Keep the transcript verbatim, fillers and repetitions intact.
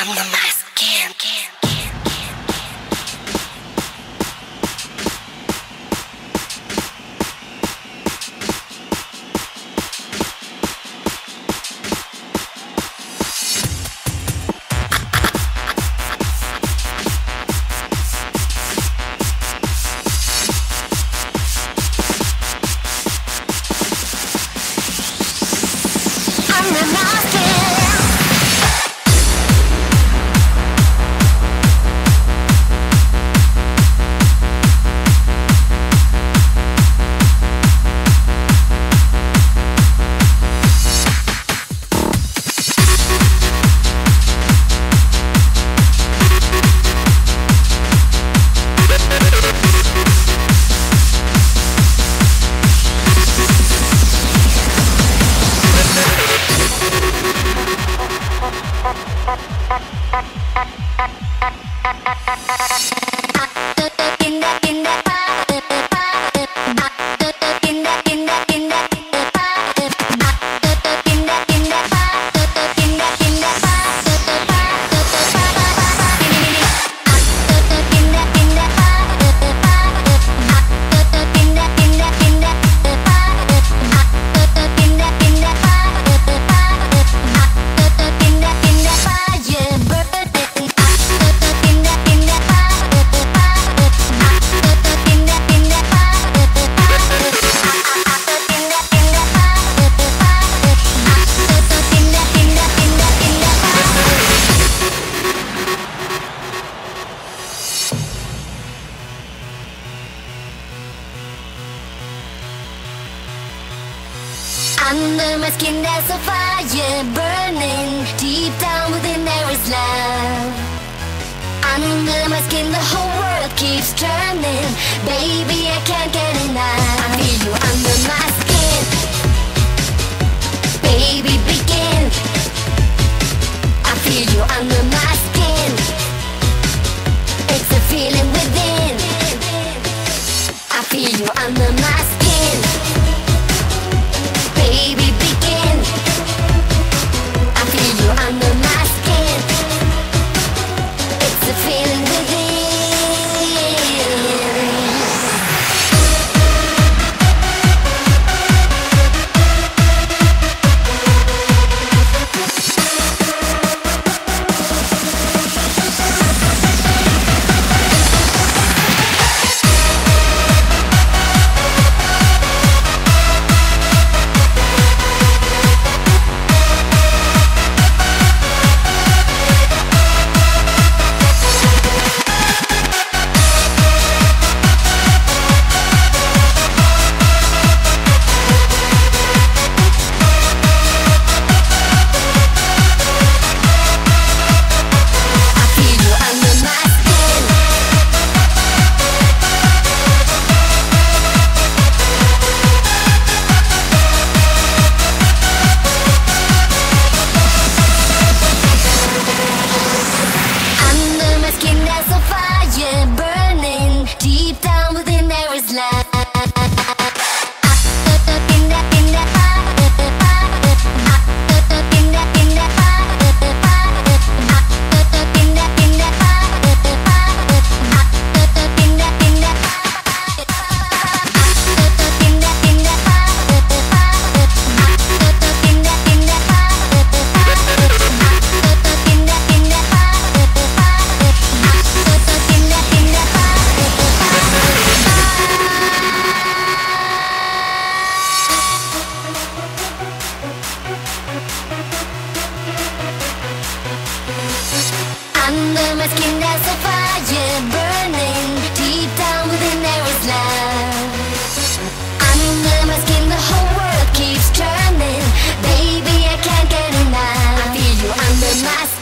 under my skin. Under my skin. Under my skin there's a fire burning. Deep down within there is love. Under my skin the whole world keeps turning. Baby, I can't get enough. I feel you under my skin. Baby, begin. I feel you under my skin. It's a feeling within. I feel you under my skin. Baby, begin. I feel you under my skin. It's a feeling within. Under my skin there's a fire burning. Deep down within there is love. Under my skin the whole world keeps turning. Baby, I can't get enough. I feel you under my skin.